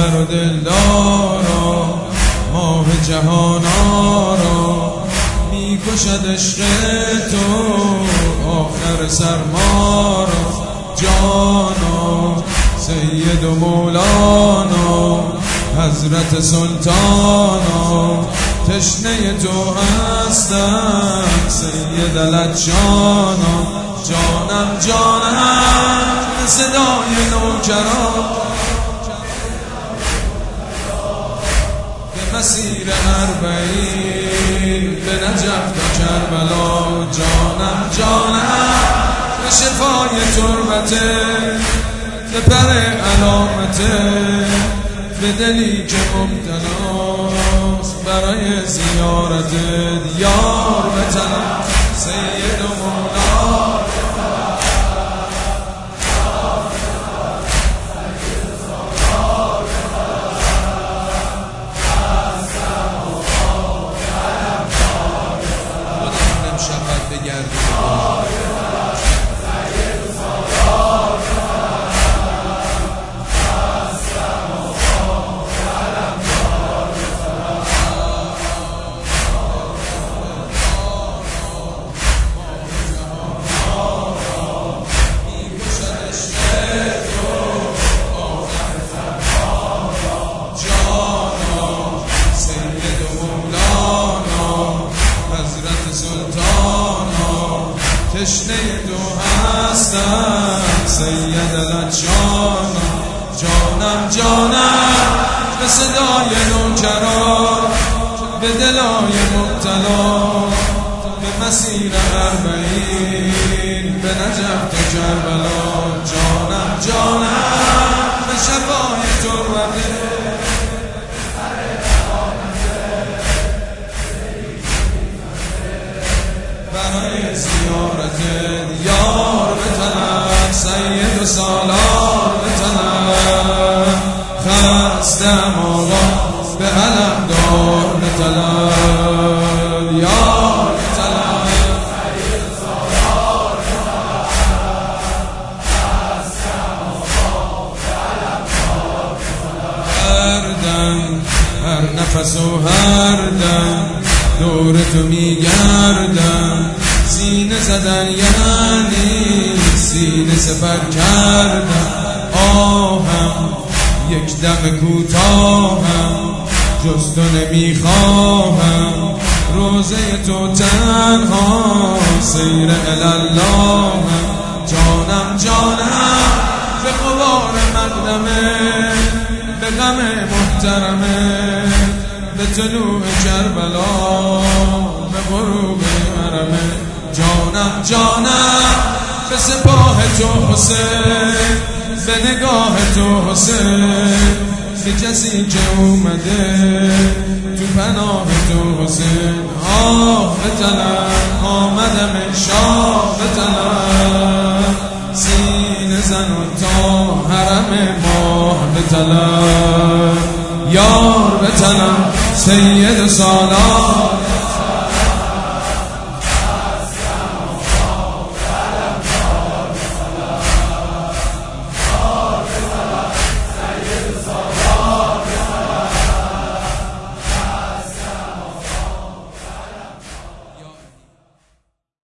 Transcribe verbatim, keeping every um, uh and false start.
دلبر و دلدارا، ماه جهانا میکشد عشق تو آخر سرما را. جانا سید و مولانا حضرت سلطانا، تشنه تو هستم سید لجانا. جانم جانم صدای نوکران به مسیر اربعین به نجف تا کربلا. جانم جانم به شفای تربته به پر علامته، به دلی که مبتلاست برای زیارت یار بتنم سید و مولا. تشنه تو هستم سید لجانا. جانم جانم به صدای نوکران به دلای مبتلا، به مسیر اربعین به نجف تا کربلا. جانم جانم به شفای تربته برای زیارت یار بتنم سید و سالار بتنم. خستم آقا به علم دار بتنم یار بتنم سید و سالار بتنم. خستم آقا به علم دار بتنم. هر دم هر نفس و هر دم دور تو میگردم، سینه زدن یعنی سینه سپر کردم. آهم یک دم کوتاهم جز تو نمیخواهم، روزه تو تنها سیر الاللهم. جانم جانم به غبار مقدمه به غم محترمه، به طلوع کربلا به غروب حرمه. جانم جانم به سپاه تو حسین به نگاه تو حسین، به کسی که اومده تو پناه تو حسین. آه بتنم آمدم شاه بتنم، سینه زن و تا حرم ماه بتنم یار بتنم سید سالار.